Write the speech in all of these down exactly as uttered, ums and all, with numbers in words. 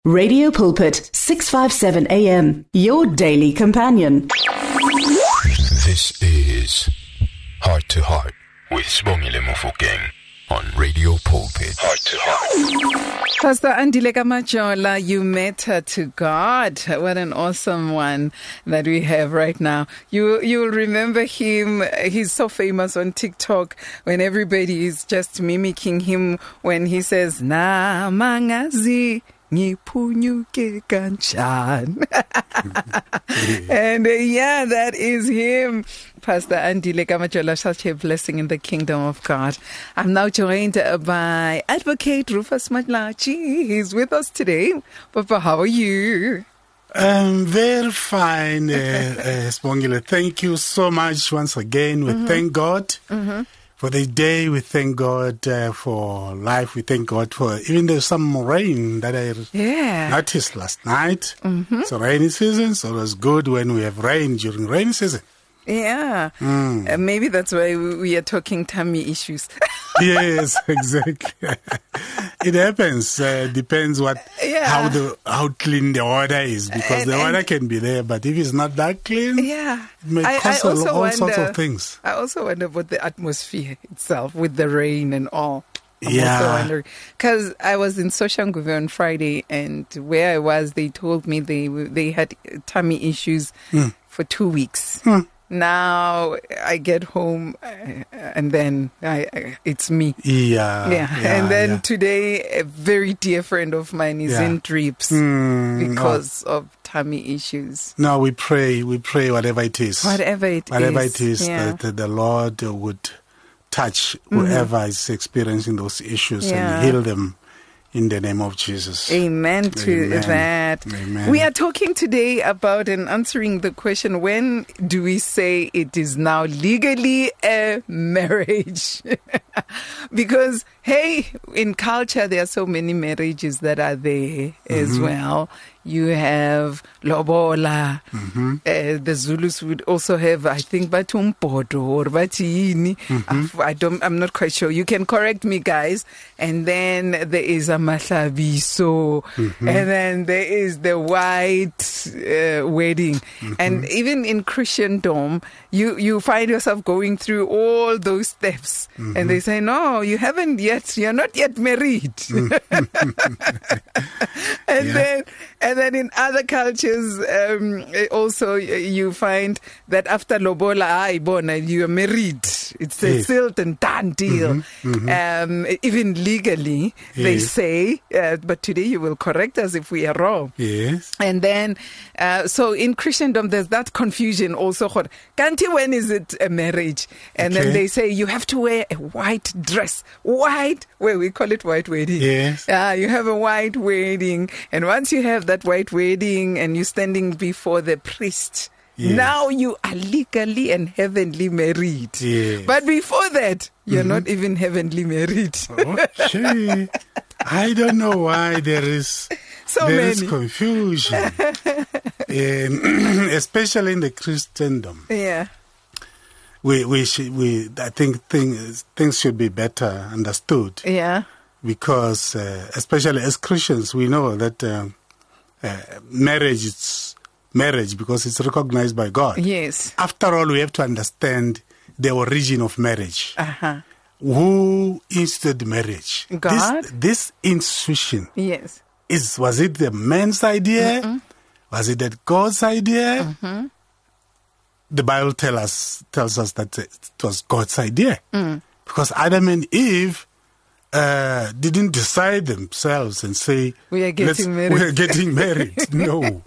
Radio Pulpit, six fifty-seven A M, your daily companion. This is Heart to Heart with Sibongile Mofokeng on Radio Pulpit. Heart to Heart. Pastor Andile Kamajola, you matter to God. What an awesome one that we have right now. You, you'll remember him. He's so famous on TikTok when everybody is just mimicking him when he says, Na mangazi. Ngiphunyuke kanchan. And uh, yeah, that is him. Pastor Andile Kamajola, such a blessing in the kingdom of God. I'm now joined uh, by Advocate Rufus Matlachi. He's with us today. Papa, how are you? Um, very fine, uh, uh, Sibongile. Thank you so much once again. We mm-hmm. thank God. Mm-hmm. For the day, we thank God uh, for life. We thank God for even there's some rain that I yeah. noticed last night. Mm-hmm. It's a rainy season, so it's good when we have rain during rainy season. Yeah, mm. uh, maybe that's why we are talking tummy issues. Yes, exactly. It happens. Uh, depends what yeah. how the how clean the water is, because and, the water can be there, but if it's not that clean, yeah, it may I, cause I also all wonder, sorts of things. I also wonder about the atmosphere itself with the rain and all. I'm yeah. also wondering, because I was in Soshanguve on Friday, and where I was, they told me they they had tummy issues mm. for two weeks. Mm. Now I get home uh, and then I, I, it's me. Yeah, yeah. yeah and then yeah. today, a very dear friend of mine is yeah. in drips mm, because no. of tummy issues. No, we pray, we pray whatever it is. Whatever it whatever is. it is, yeah. that the Lord would touch whoever mm-hmm. is experiencing those issues yeah. and heal them. In the name of Jesus. Amen to Amen. that. Amen. We are talking today about and answering the question, when do we say it is now legally a marriage? Because, hey, in culture, there are so many marriages that are there mm-hmm. as well. You have lobola. Mm-hmm. Uh, the Zulus would also have, I think, batumpoto or batini. Mm-hmm. I don't. I'm not quite sure. You can correct me, guys. And then there is a mahlabiso, mm-hmm. and then there is the white uh, wedding. Mm-hmm. And even in Christendom, you you find yourself going through all those steps, mm-hmm. and they say, "No, you haven't yet. You're not yet married." Mm-hmm. and yeah. then. And then in other cultures, um, also you find that after lobola, ah, ibona, you are married. It's a yes. sealed and done deal. Mm-hmm, mm-hmm. Um, even legally, yes. they say, uh, but today you will correct us if we are wrong. Yes. And then, uh, so in Christendom, there's that confusion also. Kanti, when is it a marriage? And okay. then they say you have to wear a white dress. White, well, we call it white wedding. Yes. Uh, you have a white wedding. And once you have that white wedding and you're standing before the priest, yes. now you are legally and heavenly married. Yes. But before that, you're mm-hmm. not even heavenly married. Okay. I don't know why there is so there many. is confusion, um, especially in the Christendom. Yeah. We we should, we I think things things should be better understood. Yeah. Because uh, especially as Christians, we know that. Um, Uh, marriage is marriage because it's recognized by God. Yes. After all, we have to understand the origin of marriage. Uh-huh. Who instituted marriage? God. This, this institution. Yes. Is was it the man's idea? Mm-mm. Was it that God's idea? Mm-hmm. The Bible tell us tells us that it was God's idea mm. because Adam and Eve. Uh, didn't decide themselves and say we are getting married. We are getting married. No,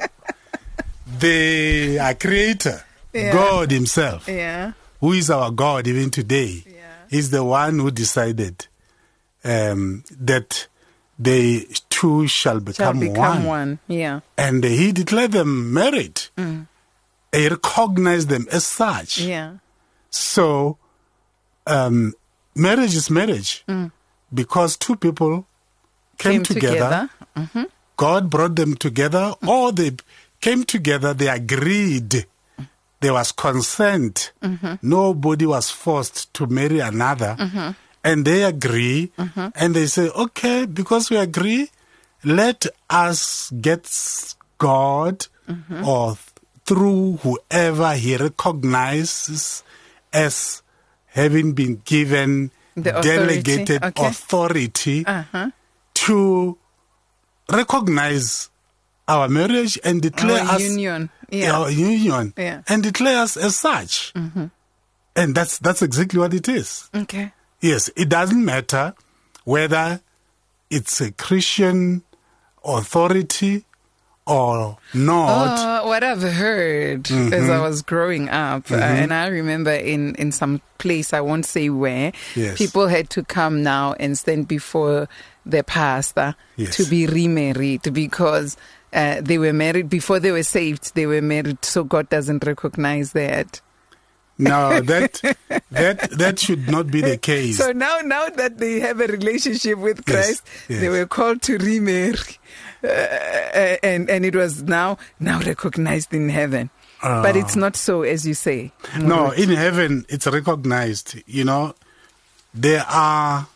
the our Creator, yeah. God Himself, yeah. who is our God even today, yeah. is the one who decided um, that they two shall become, shall become one. one. Yeah, and He declared them married. Mm. He recognized them as such. Yeah. So, um, marriage is marriage. Mm. Because two people came, came together, together. Mm-hmm. God brought them together, mm-hmm. or they came together, they agreed, there was consent, mm-hmm. nobody was forced to marry another, mm-hmm. and they agree, mm-hmm. and they say, okay, because we agree, let us get God mm-hmm. or th- through whoever he recognizes as having been given the authority. delegated okay. authority uh-huh. to recognize our marriage and declare our us union, yeah. our union, yeah. and declare us as such. Mm-hmm. And that's that's exactly what it is. Okay. Yes, it doesn't matter whether it's a Christian authority or not. Uh, what I've heard mm-hmm. as I was growing up, mm-hmm. uh, and I remember in, in some place, I won't say where, yes. people had to come now and stand before the pastor yes. to be remarried because uh, they were married before they were saved. They were married, so God doesn't recognize that. No, that that that should not be the case. So now, now that they have a relationship with Christ, yes, yes. they were called to remarry, uh, and and it was now now recognized in heaven. Uh, but it's not so, as you say. No, in heaven it's recognized. You know, there are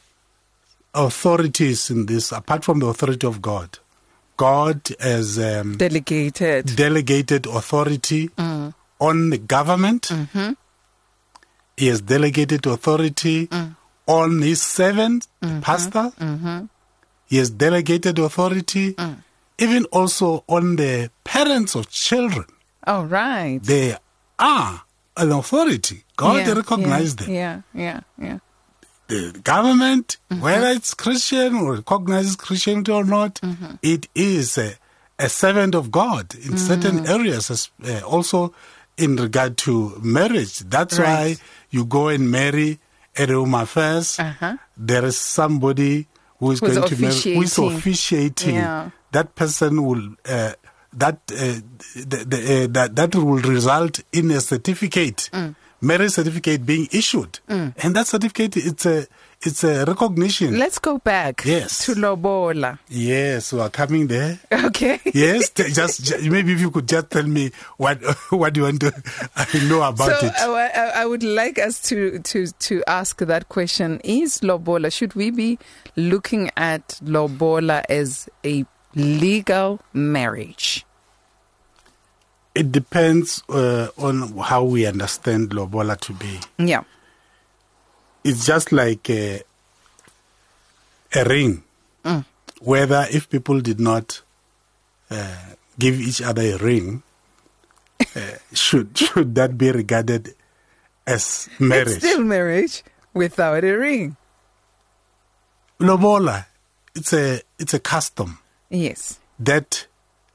authorities in this apart from the authority of God. God has um, delegated delegated authority. Mm. On the government, mm-hmm. he has delegated authority mm. on his servant, mm-hmm. the pastor. Mm-hmm. He has delegated authority, mm. even also on the parents of children. Oh, right. They are an authority. God yeah, recognized yeah, them. Yeah, yeah, yeah. The government, mm-hmm. whether it's Christian or recognizes Christianity or not, mm-hmm. it is a, a servant of God in mm. certain areas, uh, also in regard to marriage. That's right. why you go and marry at a home affairs. Uh-huh. There is somebody who is Who's going to marry, who is officiating. Yeah. That person will uh, that uh, the, the, uh, that that will result in a certificate, mm. marriage certificate being issued, mm. and that certificate it's a it's a recognition. Let's go back. Yes. To Lobola. Yes, we are coming there. Okay. Yes, just, just maybe if you could just tell me what what you want to know about so, it. So I, I would like us to, to, to ask that question. Is Lobola, should we be looking at Lobola as a legal marriage? It depends uh, on how we understand Lobola to be. Yeah. It's just like a, a ring. Mm. Whether if people did not uh, give each other a ring, uh, should should that be regarded as marriage? It's still marriage without a ring. Lobola, it's a it's a custom. Yes. That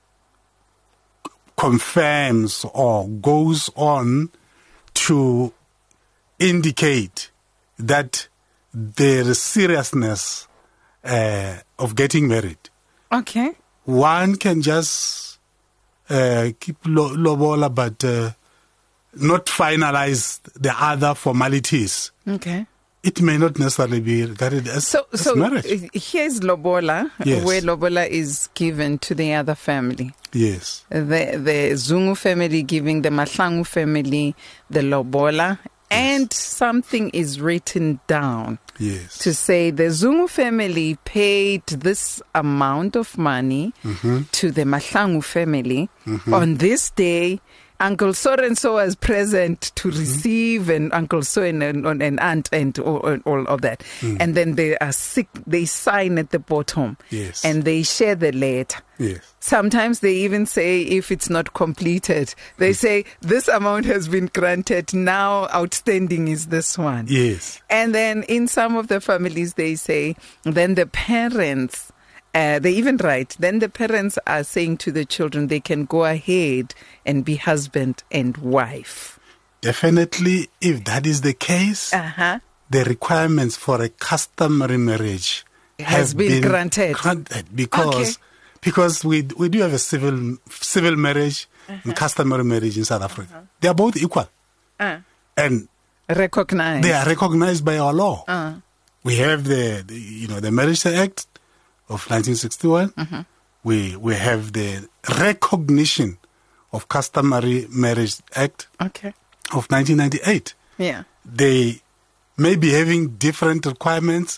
confirms or goes on to indicate that there is seriousness uh, of getting married. Okay. One can just uh, keep lo- lobola, but uh, not finalize the other formalities. Okay. It may not necessarily be regarded as, so, as so marriage. Here's lobola, yes. where lobola is given to the other family. Yes. The the Zungu family giving the Mahlangu family the lobola. And yes. something is written down yes. to say the Zungu family paid this amount of money mm-hmm. to the Mahlangu family mm-hmm. on this day. Uncle so-and-so was present to mm-hmm. receive, and Uncle so and, and, and aunt and all, all of that. Mm. And then they are sick. They sign at the bottom. Yes. And they share the letter. Yes. Sometimes they even say, if it's not completed, they mm. say, this amount has been granted. Now outstanding is this one. Yes. And then in some of the families, they say, then the parents... Uh, they even write, then the parents are saying to the children they can go ahead and be husband and wife. Definitely, if that is the case, uh-huh. the requirements for a customary marriage has have been, been granted. granted because okay. because we we do have a civil civil marriage uh-huh. and customary marriage in South Africa. Uh-huh. They are both equal uh-huh. and recognized. They are recognized by our law. Uh-huh. We have the, the you know the Marriage Act of nineteen sixty-one, mm-hmm. we we have the recognition of Customary Marriage Act okay. of nineteen ninety-eight. Yeah, they may be having different requirements,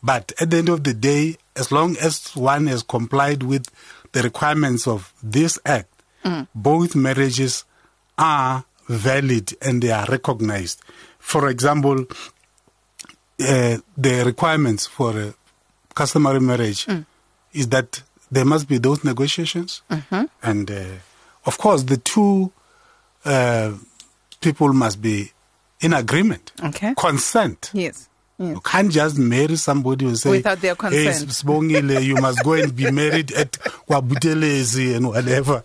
But at the end of the day, as long as one has complied with the requirements of this act, mm. both marriages are valid and they are recognized. For example, uh, the requirements for a customary marriage mm. is that there must be those negotiations. Mm-hmm. And, uh, of course, the two uh, people must be in agreement. Okay. Consent. Yes. Yes. You can't just marry somebody and say, without their consent. Hey, Sibongile, you must go and be married at Kwabutelezi and whatever.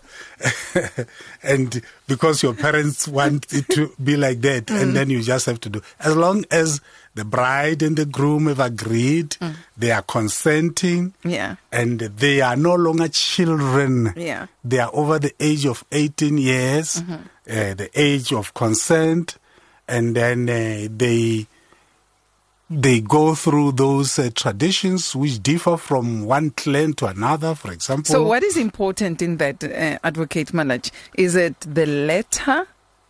And because your parents want it to be like that, mm. and then you just have to do. As long as the bride and the groom have agreed, mm. they are consenting, yeah. and they are no longer children. Yeah. They are over the age of eighteen years, mm-hmm. uh, the age of consent, and then uh, they... They go through those uh, traditions which differ from one clan to another, for example. So what is important in that, uh, Advocate Malach? Is it the letter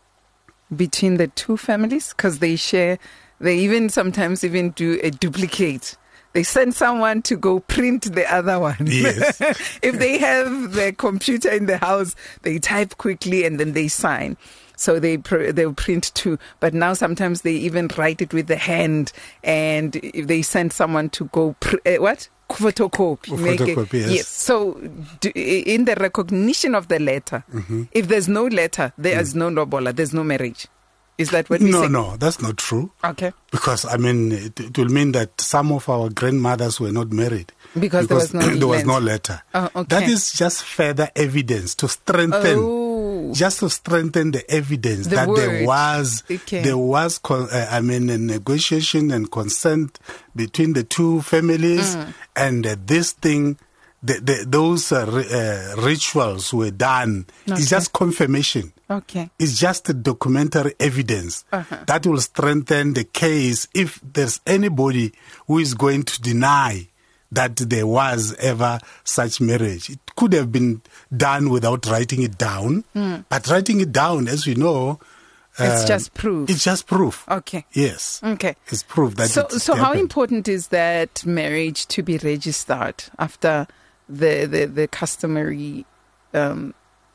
between the two families? Because they share, they even sometimes even do a duplicate. They send someone to go print the other one. Yes. If they have the computer in the house, they type quickly and then they sign. So they pr- they'll print too. But now sometimes they even write it with the hand, and if they send someone to go pr- uh, what photocopy, make photocopy it, yes. yes. So do, in the recognition of the letter, mm-hmm. if there's no letter, there mm. is no lobola, there's no marriage. Is that what we no, say? No, no, that's not true. Okay. Because I mean, it, it will mean that some of our grandmothers were not married. Because, because there was no there was no letter. Oh, okay. That is just further evidence to strengthen. Oh. Just to strengthen the evidence the that word. there was, okay. there was, con- uh, I mean, a negotiation and consent between the two families, mm. and uh, this thing, the, the, those uh, r- uh, rituals were done. Okay. It's just confirmation. Okay. It's just a documentary evidence uh-huh. that will strengthen the case if there's anybody who is going to deny that there was ever such marriage. It could have been done without writing it down, mm. but writing it down, as we know, it's uh, just proof. It's just proof. Okay. Yes. Okay. It's proof that. So, it so how happened. important is that marriage to be registered after the the, the customary um,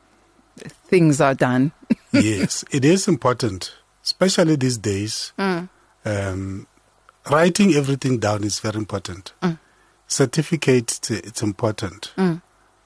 things are done? Yes, it is important, especially these days. Mm. Um, writing everything down is very important. Mm. Certificate, it's important. Mm.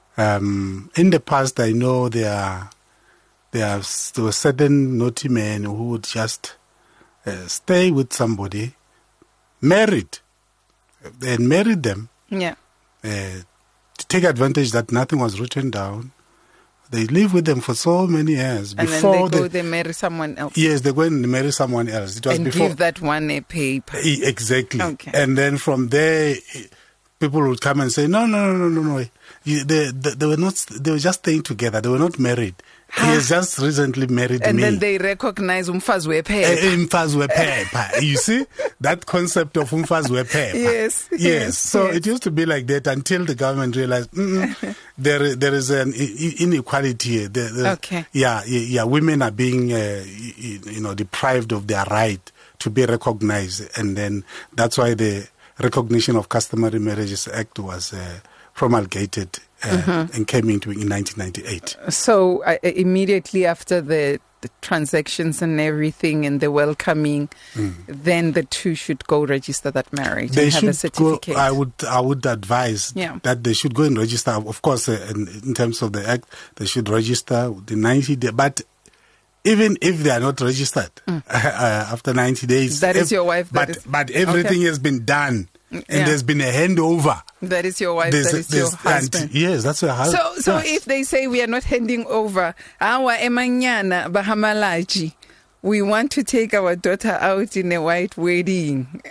Um, in the past, I know there are, there, are, there were certain naughty men who would just uh, stay with somebody, married. They had married them. Yeah. Uh, to take advantage that nothing was written down. They live with them for so many years. And before then they go, they, they marry someone else. Yes, they go and marry someone else. It was and before, give that one a paper. Exactly. Okay. And then from there, people would come and say, no, no, no, no, no, no. You, they, they, they were not, they were just staying together. They were not married. He has just recently married and me. And then they recognize umfazwe phepha. Umfazwe phepha. You see, that concept of umfazwe phepha. Yes. Yes. Yes. So yes. it used to be like that until the government realized there, there is an inequality here. There, there, okay. Yeah, yeah. Women are being, uh, you know, deprived of their right to be recognized, and then that's why the Recognition of Customary Marriages Act was uh, promulgated uh, mm-hmm. and came into in nineteen ninety-eight. So uh, immediately after the, the transactions and everything and the welcoming, mm. then the two should go register that marriage they and have should a certificate. Go, I would I would advise yeah. that they should go and register. Of course, uh, in, in terms of the act, they should register the ninety days. But even if they are not registered mm. uh, after ninety days, that is if, your wife. That but is, but everything okay. has been done. And yeah. there's been a handover. That is your wife, there's, that is your husband. And, yes, that's your husband. So, so yes. if they say we are not handing over our emanyana bahamalaji, we want to take our daughter out in a white wedding.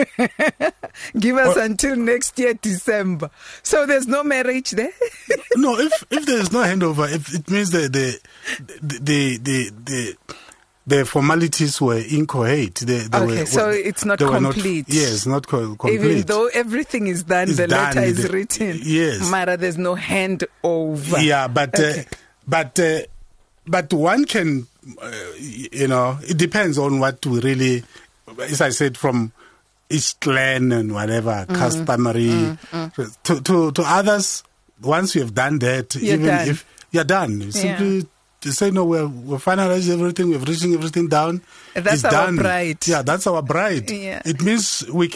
Give us well, until next year, December. So there's no marriage there? No, if if there's no handover, if it means that the the the the, the the formalities were incoherent. They, they okay, were, so it's not complete. Not, yes, not co- complete. Even though everything is done, it's the done, letter is the, written. Yes. Mara, there's no handover. Yeah, but okay. uh, but uh, but one can, uh, you know, it depends on what we really, as I said, from each clan and whatever, mm. customary. Mm. Mm. To, to, to others, once you have done that, you're even done. if you're done, you simply... Yeah. To say no, we're, we're finalizing everything, we're writing everything down. That's it's our done. bride. Yeah, that's our bride. Yeah. It means we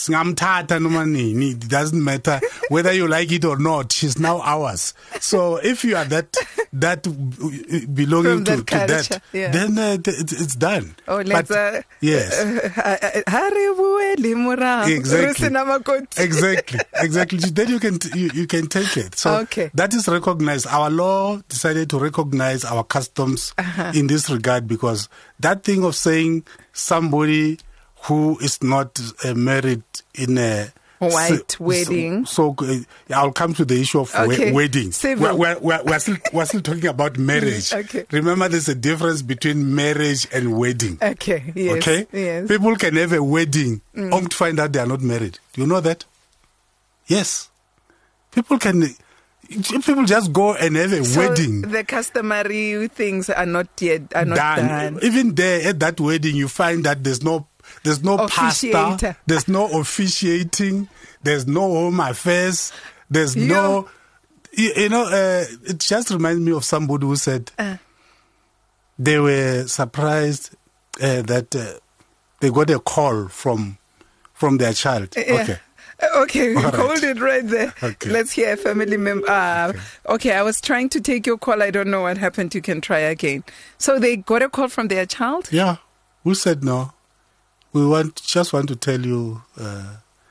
it doesn't matter whether you like it or not. She's now ours. So if you are that that belonging that to, to culture, that, yeah. then uh, it's, it's done. Oh, let's. But, uh, yes. Exactly. Exactly. Exactly. Then you can you, you can take it. So okay. that is recognized. Our law decided to recognize our customs uh-huh. in this regard, because that thing of saying somebody who is not uh, married in a white so, wedding. So, so uh, I'll come to the issue of okay. we- wedding. Civil. We're, we're, we're, still, we're still talking about marriage. Okay. Remember, there's a difference between marriage and wedding. Okay. Yes. Okay. Yes. People can have a wedding mm. only to find out they are not married. Do you know that? Yes. People can. People just go and have a so wedding. The customary things are not yet are not done. done. Even there at that wedding, you find that there's no there's no pastor, there's no officiating, there's no home affairs, there's yeah. no. You, you know, uh, it just reminds me of somebody who said uh. they were surprised uh, that uh, they got a call from from their child. Yeah. Okay. Okay, All right. Hold it right there. Okay. Let's hear a family member. Uh, okay. okay, I was trying to take your call. I don't know what happened. You can try again. So they got a call from their child? Yeah. Who said no? We want just want to tell you uh,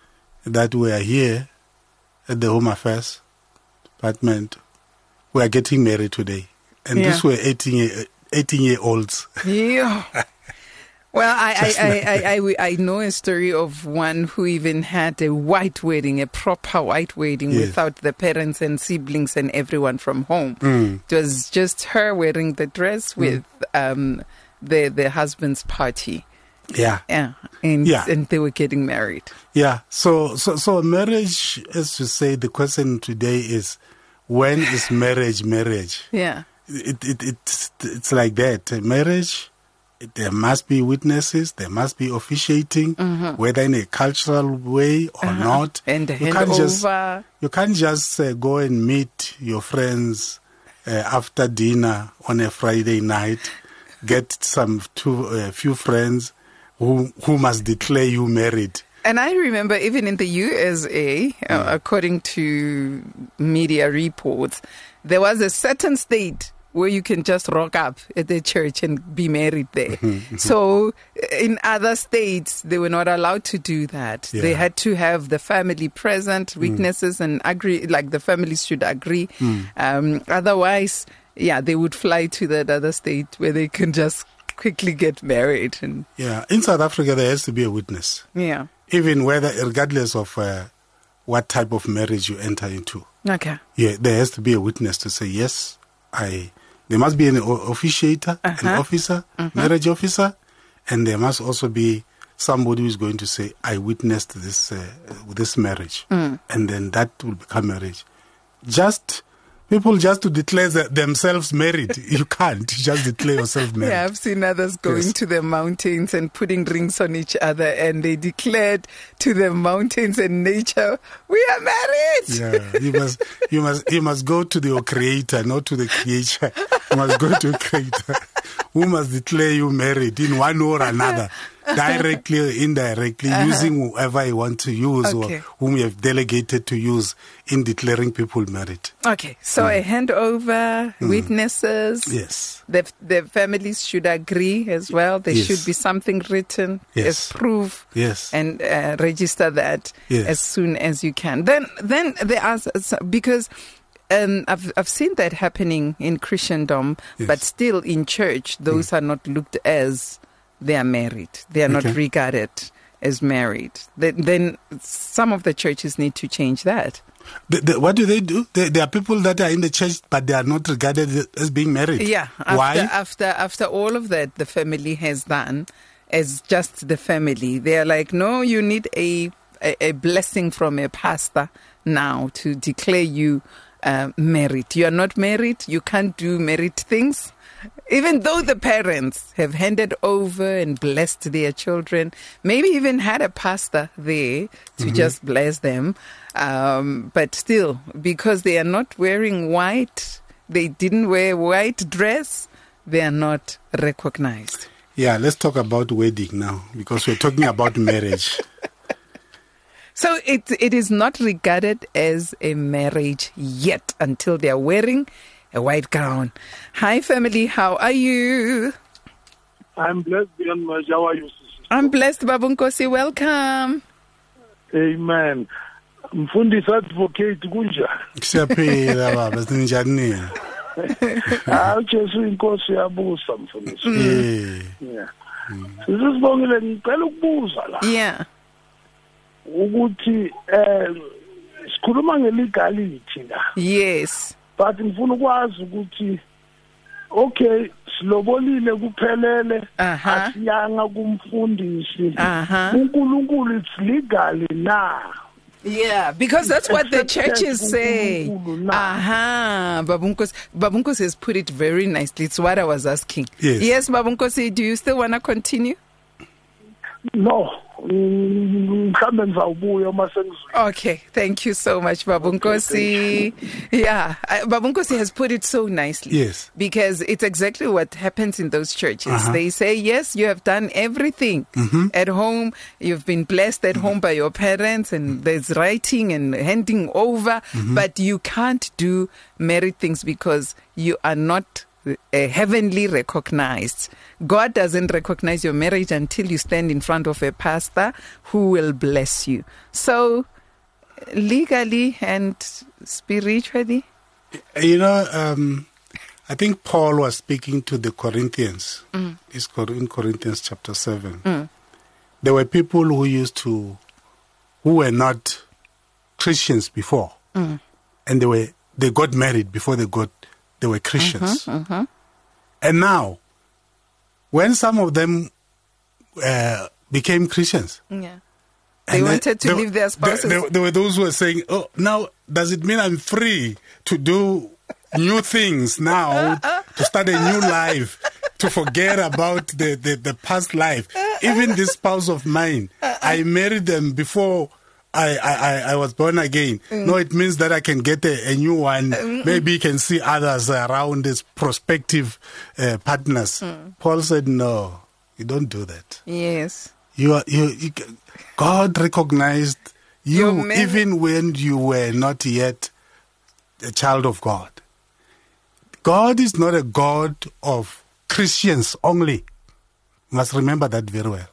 that we are here at the Home Affairs Department. We are getting married today. And yeah. these were eighteen-year-olds. Yeah. Well, I I, I, I, I know a story of one who even had a white wedding, a proper white wedding yes. without the parents and siblings and everyone from home. Mm. It was just her wearing the dress with mm. um, the, the husband's party. Yeah. Yeah. And, yeah. and they were getting married. Yeah. So, so, so marriage, as you say, the question today is, when is marriage marriage? Yeah. It, it, it's, it's like that. Marriage... There must be witnesses, there must be officiating, mm-hmm. whether in a cultural way or uh-huh. not. And you hand can't over. Just, you can't just uh, go and meet your friends uh, after dinner on a Friday night, get some two, uh, few friends who, who must declare you married. And I remember even in the U S A, mm. uh, according to media reports, there was a certain state where you can just rock up at the church and be married there. Mm-hmm. So in other states, they were not allowed to do that. Yeah. They had to have the family present, witnesses, mm. and agree, like the families should agree. Mm. Um, otherwise, yeah, they would fly to that other state where they can just quickly get married. And yeah, in South Africa, there has to be a witness. Yeah. Even whether, regardless of uh, what type of marriage you enter into. Okay. Yeah, there has to be a witness to say, yes, I... There must be an officiator, uh-huh. an officer, mm-hmm. marriage officer, and there must also be somebody who is going to say, I witnessed this uh, this marriage. Mm. And then that will become marriage. Just, people just to declare themselves married. You can't just declare yourself married. Yeah, I've seen others going yes. to the mountains and putting rings on each other, and they declared to the mountains and nature, we are married. Yeah, you must, you must, you must go to your creator, not to the creature. You must go to a creator who must declare you married in one way or another, directly or indirectly, uh-huh. using whoever you want to use okay. or whom you have delegated to use in declaring people married. Okay, so mm. a handover, mm. witnesses. Yes. The, the families should agree as well. There yes. should be something written yes. as proof. Yes. And uh, register that yes. as soon as you can. Then, then there are, because... Um, I've I've seen that happening in Christendom, yes. but still in church, those mm. are not looked as they are married. They are okay. not regarded as married. Then, then some of the churches need to change that. The, the, what do they do? They, there are people that are in the church, but they are not regarded as being married. Yeah. After, Why? After after all of that, the family has done as just the family. They are like, no, you need a a, a blessing from a pastor now to declare you. Uh, married. You are not married. You can't do married things. Even though the parents have handed over and blessed their children, maybe even had a pastor there to mm-hmm. just bless them, um, but still, because they are not wearing white, they didn't wear white dress, they are not recognized. Yeah, let's talk about wedding now, because we're talking about marriage. So it it is not regarded as a marriage yet until they are wearing a white gown. Hi, family. How are you? I'm blessed beyond measure. How are you, sister? I'm blessed, Babunkosi. Welcome. Amen. Mfundisi advocate kunja. Siyaphila baba, sinjani? Ah, Jesu inkosi yabusa mfundisi. Eh. Yeah. Sizibongile ngicela ukubuza la. Yeah. Ukuthi eh sikhuluma ngelegality la. Yes. But ngifuna ukwazi ukuthi okay silobolile kuphelele asiyanga kumfundisi uNkulunkulu it's legally now. Yeah, because that's what the churches say. Aha, Babunkosi. Babunkosi has put it very nicely. It's what I was asking. Yes, yes Babunkosi, do you still want to continue? No. Okay, thank you so much, Babunkosi. Okay, yeah, Babunkosi has put it so nicely. Yes. Because it's exactly what happens in those churches. Uh-huh. They say, yes, you have done everything mm-hmm. at home. You've been blessed at mm-hmm. home by your parents, and there's writing and handing over, mm-hmm. but you can't do married things because you are not Uh, heavenly recognized. God doesn't recognize your marriage until you stand in front of a pastor who will bless you. So, legally and spiritually? You know, um, I think Paul was speaking to the Corinthians. Mm. It's in Corinthians chapter seven. Mm. There were people who used to, who were not Christians before. Mm. And they were they got married before they got they were Christians. Uh-huh, uh-huh. And now, when some of them uh, became Christians, yeah. they wanted to they, leave their spouses. There, there, there were those who were saying, oh, now, does it mean I'm free to do new things now, to start a new life, to forget about the, the, the past life? Even this spouse of mine, I married them before I, I, I was born again. Mm. No, it means that I can get a, a new one. Mm-mm. Maybe you can see others around as prospective uh, partners. Mm. Paul said, no, you don't do that. Yes. You are, you, you, God recognized you even when you were not yet a child of God. God is not a God of Christians only. You must remember that very well.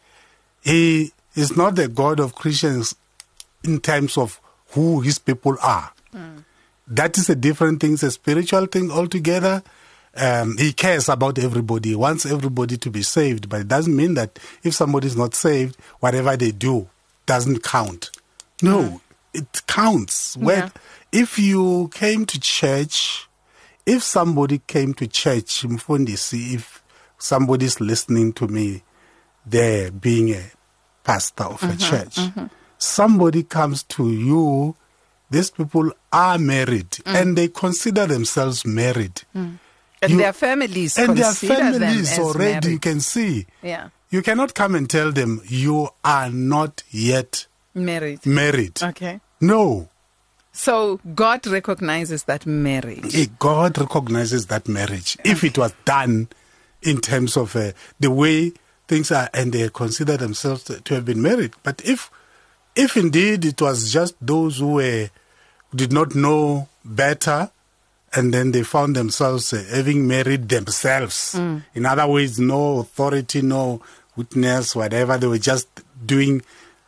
He is not a God of Christians in terms of who his people are. Mm. That is a different thing. It's a spiritual thing altogether. Um, he cares about everybody. He wants everybody to be saved. But it doesn't mean that if somebody is not saved, whatever they do doesn't count. No, mm. it counts. Yeah. When, if you came to church, if somebody came to church, Mfundisi, if somebody's listening to me there being a pastor of mm-hmm, a church, mm-hmm. somebody comes to you, these people are married mm. and they consider themselves married. Mm. And you, their families and consider their families them already, as married. You can see. Yeah. You cannot come and tell them you are not yet married. Married. Okay. No. So God recognizes that marriage. God recognizes that marriage. Okay. If it was done in terms of uh, the way things are, and they consider themselves to, to have been married. But if If indeed it was just those who were, did not know better, and then they found themselves uh, having married themselves. Mm. In other words, no authority, no witness, whatever. They were just doing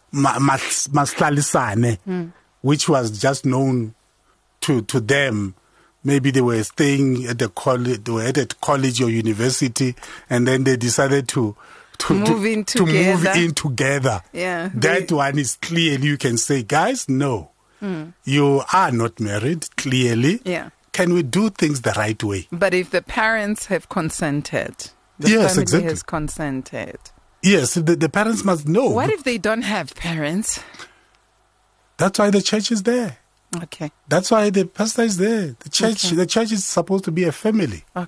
maslalisane, mm. which was just known to, to them. Maybe they were staying at the college, they were at a college or university, and then they decided to To, move to, in to together. move in together. Yeah, that they, one is clearly, you can say, guys, no. Mm. You are not married, clearly. Yeah. Can we do things the right way? But if the parents have consented, the yes, family exactly. has consented. Yes, the, the parents must know. What if they don't have parents? That's why the church is there. Okay. That's why the pastor is there. The church, okay. the church is supposed to be a family. Okay.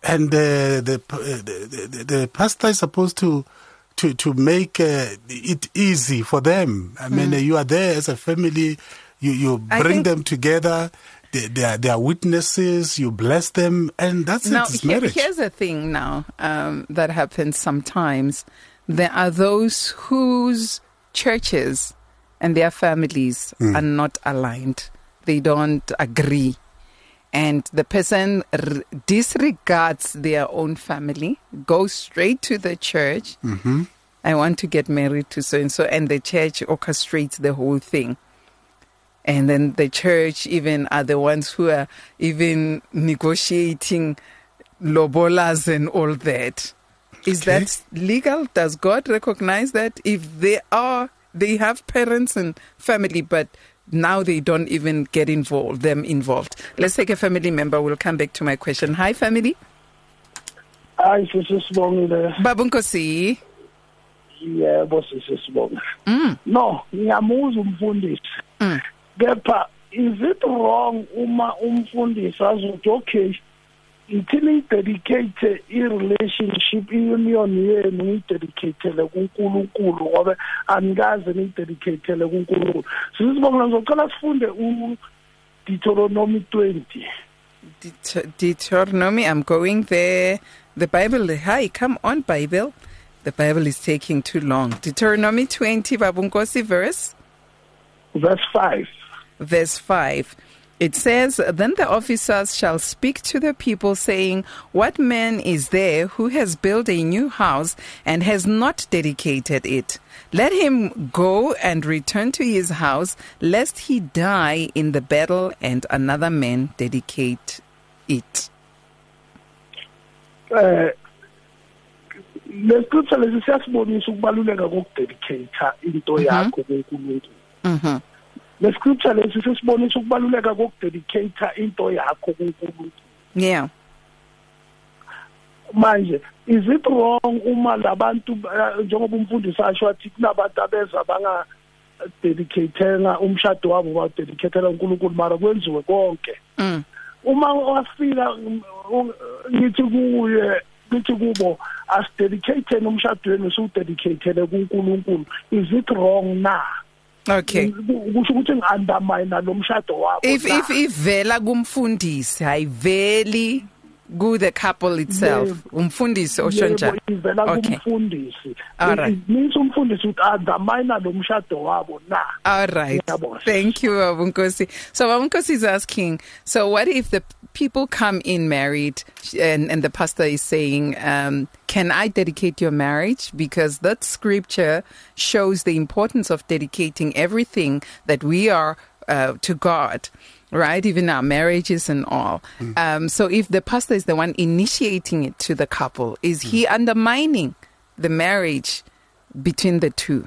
and uh, the, uh, the, the the pastor is supposed to to to make uh, it easy for them. I mean, Mm. uh, you are there as a family. You you I bring think- them together. They, they are they are witnesses. You bless them, and that's Now, it. It's here- marriage. here's the thing now um, that happens sometimes. There are those whose churches and their families Mm. are not aligned. They don't agree. And the person r- disregards their own family, goes straight to the church. Mm-hmm. I want to get married to so and so, and the church orchestrates the whole thing. And then the church even are the ones who are even negotiating lobolas and all that. Is Okay. that legal? Does God recognize that? If they are, they have parents and family, but now they don't even get involved, them involved. Let's take a family member. We'll come back to my question. Hi, family. Hayi sisibongile. Babunkosi. Yebo sisibongile. Mm. No, ngiyamuza umfundisi. Mm. Kepha is it wrong uma umfundisi azothi okay ngithini dedicate i-relationship i-union yenu ngiyidedicatele kuNkulunkulu ngoba anikaze ngiyidedicatele kuNkulunkulu. Sisibongile ngizocela sifunde uDeuteronomy twenty. Det- Deuteronomy, I'm going there. The Bible, hi, come on, Bible. The Bible is taking too long. Deuteronomy twenty, Babunkosi, verse, Verse five. verse five. It says, Then the officers shall speak to the people, saying, What man is there who has built a new house and has not dedicated it? Let him go and return to his house, lest he die in the battle and another man dedicate it. Eh lesicutha lesi siyasibonisa ukubaluleka kokudedicate into yakho kuNkulunkulu. Mm-hmm. Lesicutha lesi sisibonisa ukubaluleka kokudedicate into yakho kuNkulunkulu. Yeah. Manje is it wrong uma labantu eh, njengoba umfundisi asho athi kunabantu abeza banga dedicatenga umshado wabo ba dedicatela uNkulunkulu mara kwenziwe konke. Mm. Uma wafika mm, ngithi kuye ngithi kubo as dedicate nomshado wenu so dedicate kuNkulunkulu, is it wrong na? Okay. Kusho ukuthi ngi-undermine lo mshado wabo. If na. if ivela kumfundisi ayiveli ku the couple itself, Yebo. umfundisi osho njalo. Yebo, ivela Okay. kumfundisi. All right. It means umfundisi uthi undermine lo mshado wabo na. All right. Ngiyabonga. Thank you, Babunkosi. So Babunkosi is asking, so what if the people come in married and, and the pastor is saying, um, can I dedicate your marriage? Because that scripture shows the importance of dedicating everything that we are uh, to God. Right, even our marriages and all. Mm. Um, so if the pastor is the one initiating it to the couple, is mm. he undermining the marriage between the two?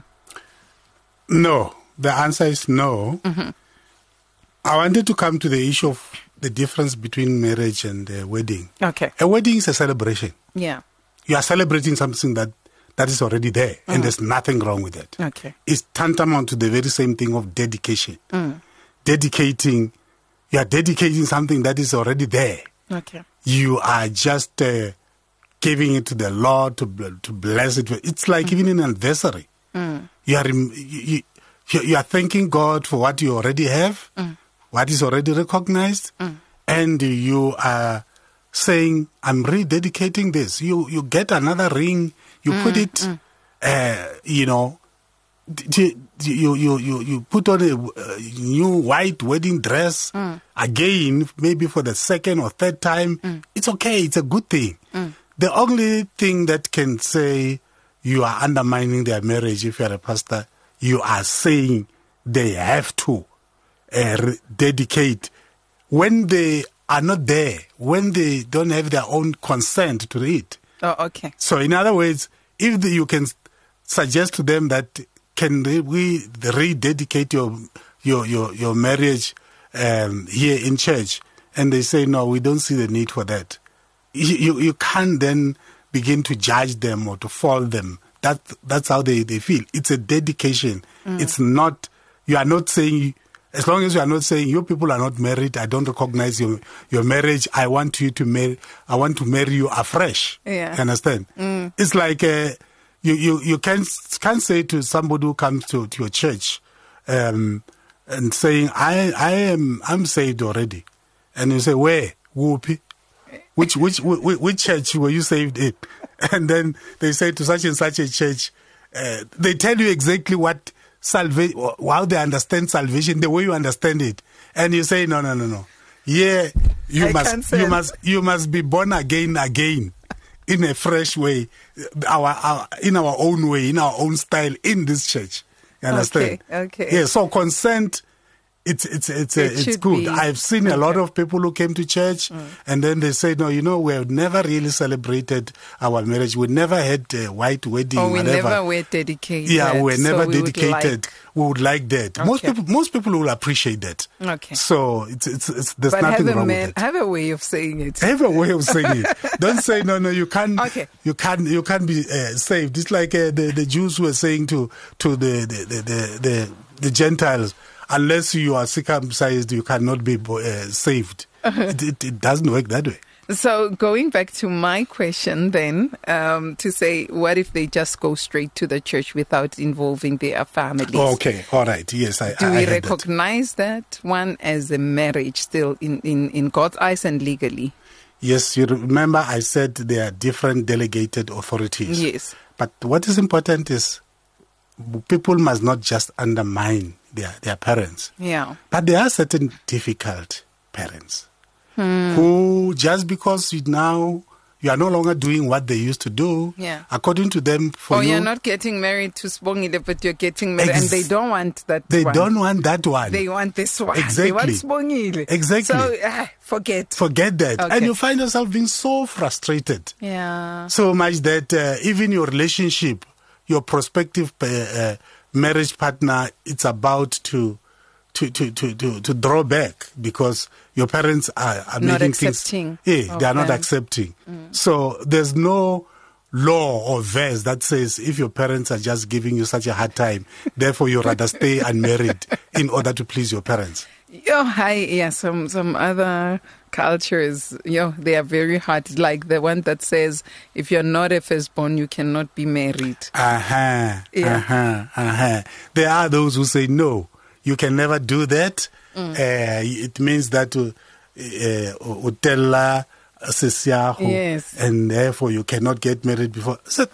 No, the answer is no. Mm-hmm. I wanted to come to the issue of the difference between marriage and uh, wedding. Okay. A wedding is a celebration. Yeah. You are celebrating something that, that is already there, mm. and there's nothing wrong with it. Okay. It's tantamount to the very same thing of dedication. Mm. Dedicating, you are dedicating something that is already there. Okay. You are just uh, giving it to the Lord to to bless it. It's like mm. even an anniversary. Mm. You are you, you, you are thanking God for what you already have, Mm. what is already recognized, Mm. and you are saying, "I'm rededicating this." You you get another ring, you Mm. put it, Mm. uh, you know. You, you you you you put on a, a new white wedding dress Mm. again, maybe for the second or third time. Mm. It's okay. It's a good thing. Mm. The only thing that can say you are undermining their marriage, if you are a pastor, you are saying they have to uh, re- dedicate when they are not there, when they don't have their own consent to it. Oh, okay. So, in other words, if the, you can suggest to them that can we rededicate your your your, your marriage um, here in church, and they say no, we don't see the need for that. You, you you can't then begin to judge them or to fault them. That that's how they, they feel. It's a dedication. Mm. It's not. You are not saying As long as you are not saying, you people are not married, I don't recognize your your marriage, I want you to marry, I want to marry you afresh. Yeah. You understand? Mm. It's like uh, you, you, you can't, can't say to somebody who comes to, to your church um, and saying, I, I am I'm saved already. And you say, where? Whoopee? Which, which, which, which church were you saved in? And then they say to such and such a church, uh, they tell you exactly what salvation, how they understand salvation, the way you understand it, and you say, no, no, no, no. Yeah, you I must, you must, you must be born again, again, in a fresh way, our, our, in our own way, in our own style, in this church. You understand? Okay. Okay. Yeah. So consent. It's it's it's It uh, it's should good. be. I've seen a lot of people who came to church Mm. and then they say, no, you know, we have never really celebrated our marriage. We never had a white wedding. Or we whatever. never were dedicated. Yeah, we were never so we would dedicated. like- We would like that. Most Okay. people, most people will appreciate that. Okay. So it's it's, it's there's But nothing have a wrong man, with it. have a way of saying it. Have a way of saying it. Don't say no, no. You can't. Okay. You can't. You can't be uh, saved. It's like uh, the the Jews were saying to to the the the the, the, the Gentiles, unless you are circumcised, you cannot be uh, saved. It, it, it doesn't work that way. So going back to my question then, um, to say, what if they just go straight to the church without involving their families? Okay. All right. Yes, I. Do I, we I heard that. recognize that one as a marriage still in, in, in God's eyes and legally? Yes, you remember I said there are different delegated authorities. Yes. But what is important is people must not just undermine their, their parents. Yeah. But there are certain difficult parents Hmm. who, just because you now you are no longer doing what they used to do, Yeah. according to them, for Or you, you're not getting married to Sbongile, but you're getting married, Ex- and they don't want that they one. don't want that one. They want this one. Exactly. They want Sbongile. Exactly. So, ah, forget. Forget that. Okay. And you find yourself being so frustrated. Yeah. So much that uh, even your relationship, your prospective uh, uh, marriage partner, it's about to to, to, to, to, to draw back because your parents are, are Not making accepting things. Yeah, of they are not them. accepting. So there's no law or verse that says if your parents are just giving you such a hard time, therefore you rather stay unmarried in order to please your parents. Yo, hi, yeah, some some other cultures, yo, they are very hard. Like the one that says, if you're not a firstborn, you cannot be married. Uh-huh, Yeah. uh-huh, uh-huh. There are those who say, no, you can never do that. Uh, it means that uh, uh, utella sesiago, Yes. and therefore you cannot get married before. So,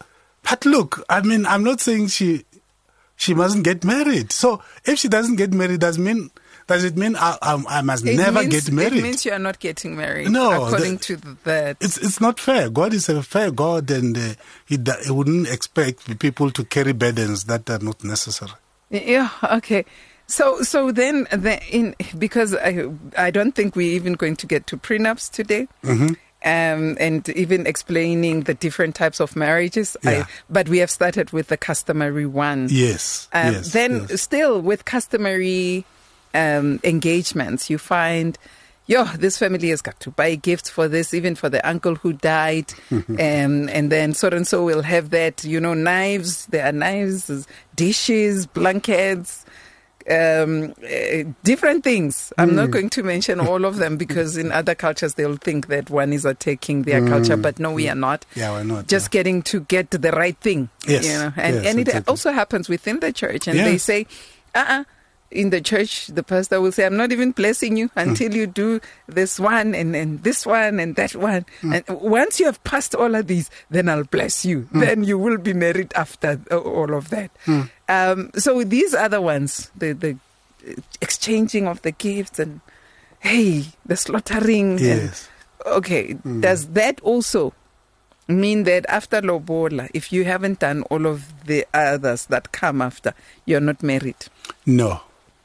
but look, I mean, I'm not saying she she mustn't get married. So if she doesn't get married, does mean does it mean I, I, I must It never means, get married? It means you are not getting married. No, according the- to that. It's it's not fair. God is a fair God, and uh, he, do- he wouldn't expect people to carry burdens that are not necessary. Yeah. Okay. So so then the, in because I I don't think we're even going to get to prenups today. Mm-hmm. Um, and even explaining the different types of marriages. Yeah. I, but we have started with the customary one. Yes. Um, yes then yes. still with customary um, engagements, you find, yo, this family has got to buy gifts for this, even for the uncle who died. um, and then so and so will have that, you know, knives. There are knives, dishes, blankets, um, uh, different things. I'm not going to mention all of them because in other cultures they'll think that one is attacking their culture, but no, we are not. Yeah, we're not. Just getting to get the right thing. Yes, You know? And, yes, and it exactly. also happens within the church. And they Yes. say, uh-uh. In the church, the pastor will say, I'm not even blessing you until you do this one and, and this one and that one. And once you have passed all of these, then I'll bless you. Then you will be married after all of that. Um, so these other ones, the, the exchanging of the gifts and, hey, the slaughtering. Yes. And, okay, does that also mean that after Lobola, if you haven't done all of the others that come after, you're not married? No.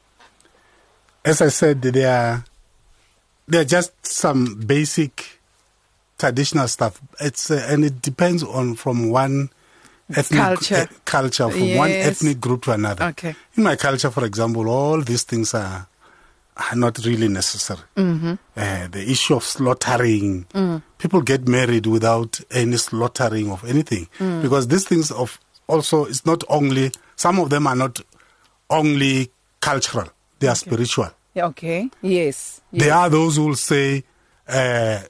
As I said, there are there are just some basic traditional stuff. It's uh, and it depends on from one ethnic Culture. uh, culture from one Yes. ethnic group to another. Okay. In my culture, for example, all these things are are not really necessary. Mm-hmm. Uh, the issue of slaughtering, Mm. people get married without any slaughtering of anything Mm. because these things of also it's not only some of them are not only cultural. they are okay. spiritual. Okay. Yes. yes. There are those who will say uh,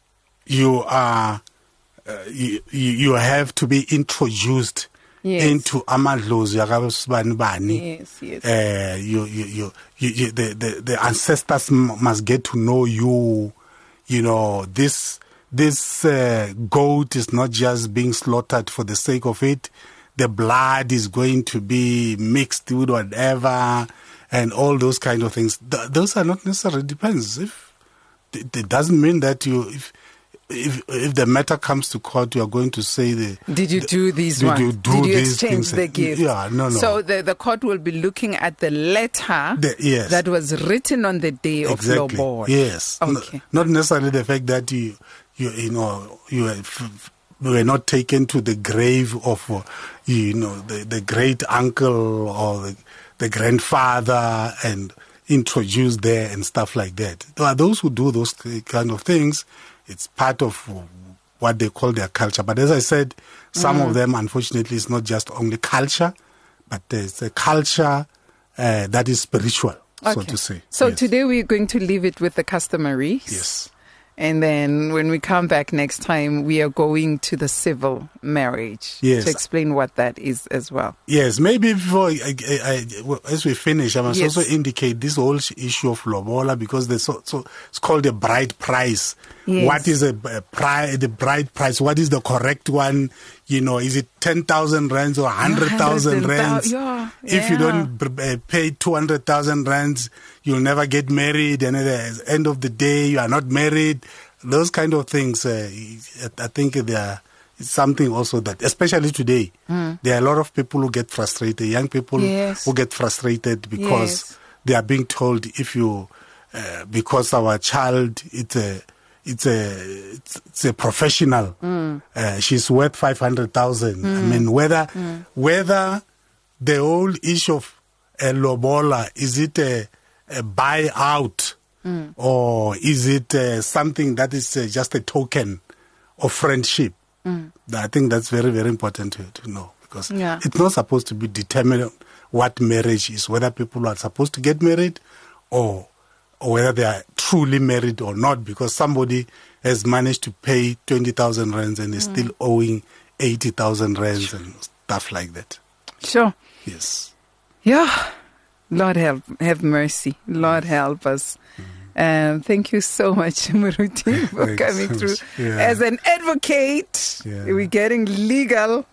you are uh, you, you have to be introduced yes. into amadlozi yakabani bani. Yes, yes. Uh, you, you, you, you, you, the, the, the ancestors must get to know you. You know, this this uh, goat is not just being slaughtered for the sake of it. The blood is going to be mixed with whatever, and all those kind of things. Th- those are not necessarily depends. If it, it doesn't mean that you if. If if the matter comes to court, you are going to say the. Did you the, do these did ones? You do did you these exchange things? the gift? Yeah, no, no. So the, the court will be looking at the letter the, yes. that was written on the day exactly. of Lobola. Yes. Okay. N- not necessarily the fact that you, you, you know, you were, f- were not taken to the grave of, uh, you know, the, the great uncle or the, the grandfather and introduced there and stuff like that. There are those who do those kind of things. It's part of what they call their culture. But as I said, some mm. of them, unfortunately, is not just only culture, but there's a culture uh, that is spiritual, okay. so to say. So yes. today we're going to leave it with the customaries. Yes. And then when we come back next time, we are going to the civil marriage yes. to explain what that is as well. Yes, maybe before, I, I, I, as we finish, I must yes. also indicate this whole issue of lobola, because there's so, so it's called a bride price. Yes. What is a, a pri- the bride price? What is the correct one? You know, is it ten thousand rands or one hundred thousand rands? Yeah, if yeah. you don't uh, pay two hundred thousand rands, you'll never get married. And at the end of the day, you are not married. Those kind of things, uh, I think they are it's something also that, especially today, mm. there are a lot of people who get frustrated, young people yes. who get frustrated because yes. they are being told if you, uh, because our child, it's a, It's a it's, it's a professional. Mm. Uh, she's worth five hundred thousand. Mm. I mean, whether mm. whether the whole issue of a lobola, is it a, a buyout mm. or is it uh, something that is uh, just a token of friendship? Mm. I think that's very very important to, to know, because yeah. it's not supposed to be determined what marriage is, whether people are supposed to get married or. or whether they are truly married or not, because somebody has managed to pay twenty thousand rands and is mm. still owing eighty thousand rands sure. and stuff like that. Sure. Yes. Yeah. Lord help, have mercy. Lord help us. Mm. Um, thank you so much, Muruti, for Thanks coming so through. Yeah. As an advocate, yeah. we're getting legal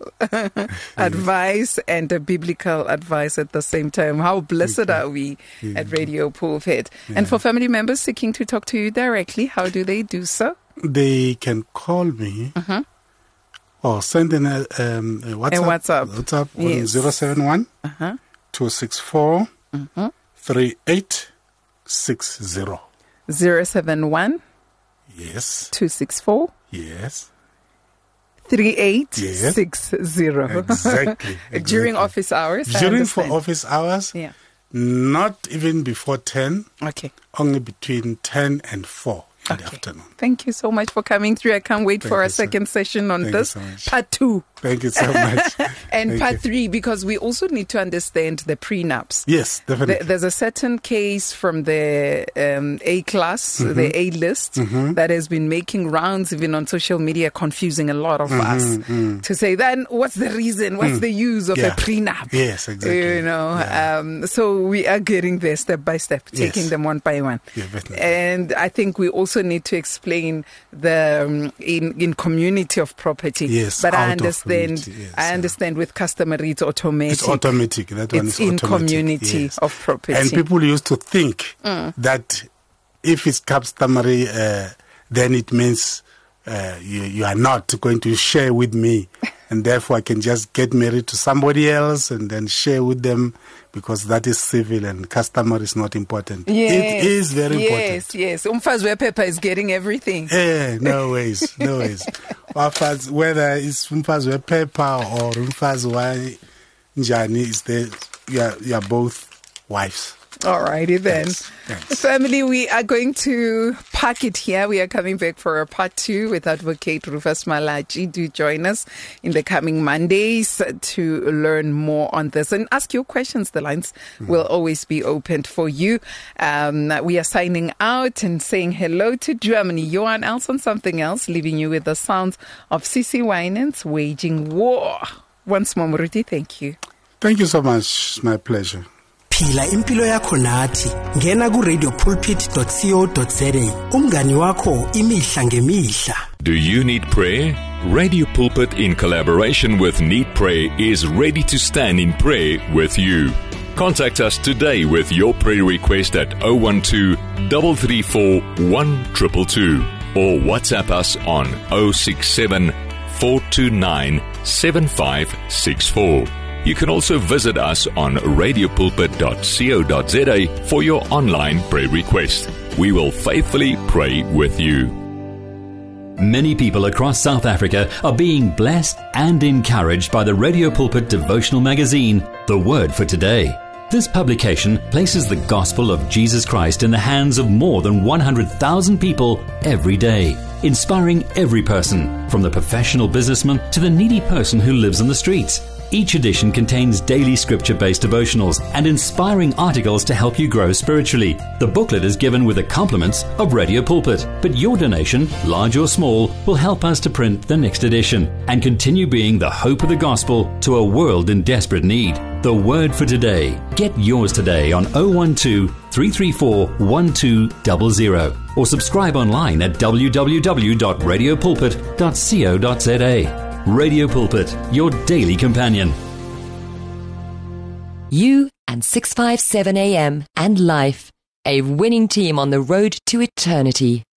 advice and a biblical advice at the same time. How blessed are we yeah. at Radio Pulpit? Yeah. And for family members seeking to talk to you directly, how do they do so? They can call me uh-huh. or send in a, um, a WhatsApp. A WhatsApp. WhatsApp yes. on zero seven one uh-huh. two six four uh-huh. three eight six zero. Zero seven one yes two six four yes three eight yes. six zero. Exactly, exactly. During office hours. During for office hours. Yeah. Not even before ten. Okay. Only between ten and four in okay. the afternoon. Thank you so much for coming through. I can't wait Thank for our so, second session on this so part two. Thank you so much. And Thank part you. three, because we also need to understand the prenups. Yes, definitely. The, there's a certain case from the um, A class, mm-hmm. the A list, mm-hmm. that has been making rounds even on social media, confusing a lot of mm-hmm, us mm-hmm. to say, then what's the reason? What's mm. the use of yeah. a prenup? Yes, exactly. You know, yeah. um, so we are getting there step by step, taking yes. them one by one. Yeah, definitely. And I think we also need to explain the um, in, in community of property. Yes, but I out of understand. community, yes, I yeah. understand with customary it's automatic. It's automatic. That one it's is in automatic. community yes. of property. And people used to think mm. that if it's customary, uh, then it means uh, you, you are not going to share with me, and therefore I can just get married to somebody else and then share with them, because that is civil and customary is not important. Yes. It is very yes, important. Yes, yes. Umfazwe Pepper is getting everything. Eh, no ways, no ways. Whether it's Umfazwe Pepper or Umfazwe Njani, is there, you are, you are both wives. All righty then. Thanks. Thanks. Family, we are going to park it here. We are coming back for a part two with Advocate Rufus Malachi. Do join us in the coming Mondays to learn more on this and ask your questions. The lines mm-hmm. will always be opened for you. Um, we are signing out and saying hello to Germany. Johan else on something else, leaving you with the sounds of Sissy Winans Waging War. Once more, Muruti, thank you. Thank you so much. It's my pleasure. Phila impilo yakho nathi ngena ku radio pulpit dot co dot za umngani wakho imihla ngemihla. Do you need prayer? Radio Pulpit in collaboration with Need Prayer is ready to stand in prayer with you. Contact us today with your prayer request at zero one two, three three four, one two two two or WhatsApp us on zero six seven, four two nine, seven five six four. You can also visit us on radio pulpit dot co dot za for your online prayer request. We will faithfully pray with you. Many people across South Africa are being blessed and encouraged by the Radio Pulpit devotional magazine, The Word for Today. This publication places the gospel of Jesus Christ in the hands of more than one hundred thousand people every day, inspiring every person, from the professional businessman to the needy person who lives on the streets. Each edition contains daily scripture-based devotionals and inspiring articles to help you grow spiritually. The booklet is given with the compliments of Radio Pulpit, but your donation, large or small, will help us to print the next edition and continue being the hope of the gospel to a world in desperate need. The Word for Today. Get yours today on zero one two, three three four, one two zero zero or subscribe online at w w w dot radio pulpit dot co dot za. Radio Pulpit, your daily companion. You and six five seven A M and Life, a winning team on the road to eternity.